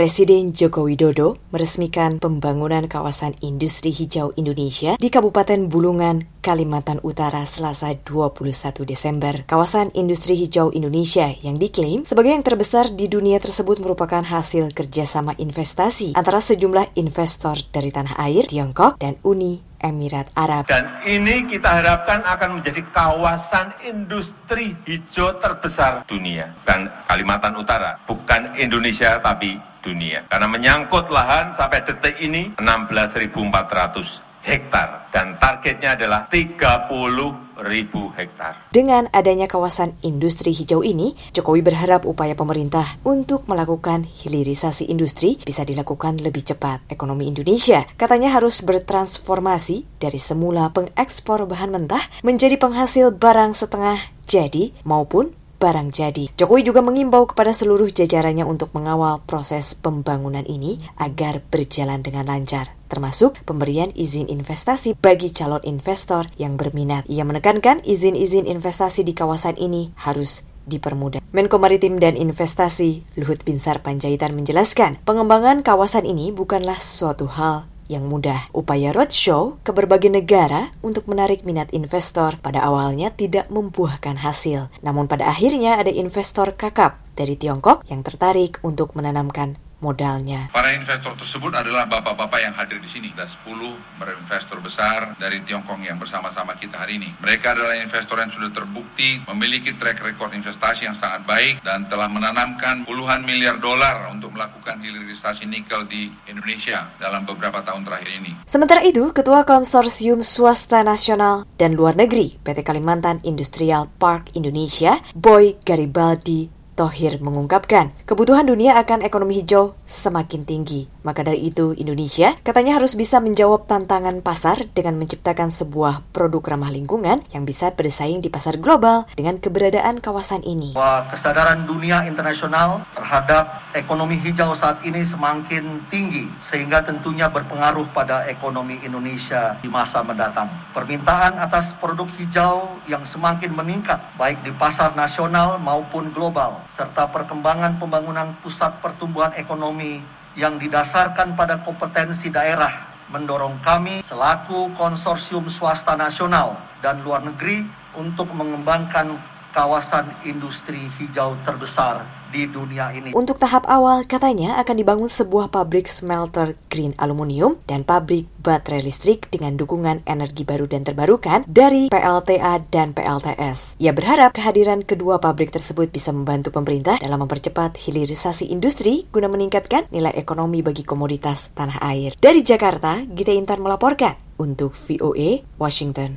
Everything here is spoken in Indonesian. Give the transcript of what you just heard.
Presiden Joko Widodo meresmikan pembangunan kawasan industri hijau Indonesia di Kabupaten Bulungan, Kalimantan Utara, Selasa 21 Desember. Kawasan industri hijau Indonesia yang diklaim sebagai yang terbesar di dunia tersebut merupakan hasil kerjasama investasi antara sejumlah investor dari tanah air, Tiongkok, dan Uni Emirat Arab. Dan ini kita harapkan akan menjadi kawasan industri hijau terbesar dunia. Dan Kalimantan Utara, bukan Indonesia tapi dunia. Karena menyangkut lahan sampai detik ini 16.400 hektar. Dan targetnya adalah 30.000 hektar. Dengan adanya kawasan industri hijau ini, Jokowi berharap upaya pemerintah untuk melakukan hilirisasi industri bisa dilakukan lebih cepat. Ekonomi Indonesia katanya harus bertransformasi dari semula pengekspor bahan mentah menjadi penghasil barang setengah jadi maupun barang jadi. Jokowi juga mengimbau kepada seluruh jajarannya untuk mengawal proses pembangunan ini agar berjalan dengan lancar, termasuk pemberian izin investasi bagi calon investor yang berminat. Ia menekankan izin-izin investasi di kawasan ini harus dipermudah. Menko Maritim dan Investasi Luhut Binsar Panjaitan menjelaskan, pengembangan kawasan ini bukanlah suatu hal yang mudah. Upaya roadshow ke berbagai negara untuk menarik minat investor pada awalnya tidak membuahkan hasil. Namun pada akhirnya ada investor kakap dari Tiongkok yang tertarik untuk menanamkan modalnya. Para investor tersebut adalah bapak-bapak yang hadir di sini. Ada 10 investor besar dari Tiongkok yang bersama-sama kita hari ini. Mereka adalah investor yang sudah terbukti memiliki track record investasi yang sangat baik dan telah menanamkan puluhan miliar dolar untuk melakukan hilirisasi nikel di Indonesia dalam beberapa tahun terakhir ini. Sementara itu, Ketua Konsorsium Swasta Nasional dan Luar Negeri PT Kalimantan Industrial Park Indonesia, Boy Garibaldi Thohir mengungkapkan, kebutuhan dunia akan ekonomi hijau semakin tinggi. Maka dari itu, Indonesia katanya harus bisa menjawab tantangan pasar dengan menciptakan sebuah produk ramah lingkungan yang bisa bersaing di pasar global dengan keberadaan kawasan ini. Bahwa kesadaran dunia internasional terhadap ekonomi hijau saat ini semakin tinggi, sehingga tentunya berpengaruh pada ekonomi Indonesia di masa mendatang. Permintaan atas produk hijau yang semakin meningkat, baik di pasar nasional maupun global, serta perkembangan pembangunan pusat pertumbuhan ekonomi yang didasarkan pada kompetensi daerah mendorong kami selaku konsorsium swasta nasional dan luar negeri untuk mengembangkan kawasan industri hijau terbesar di dunia ini. Untuk tahap awal, katanya akan dibangun sebuah pabrik smelter green aluminium dan pabrik baterai listrik dengan dukungan energi baru dan terbarukan dari PLTA dan PLTS. Ia berharap kehadiran kedua pabrik tersebut bisa membantu pemerintah dalam mempercepat hilirisasi industri guna meningkatkan nilai ekonomi bagi komoditas tanah air. Dari Jakarta, Gita Intan melaporkan untuk VOA Washington.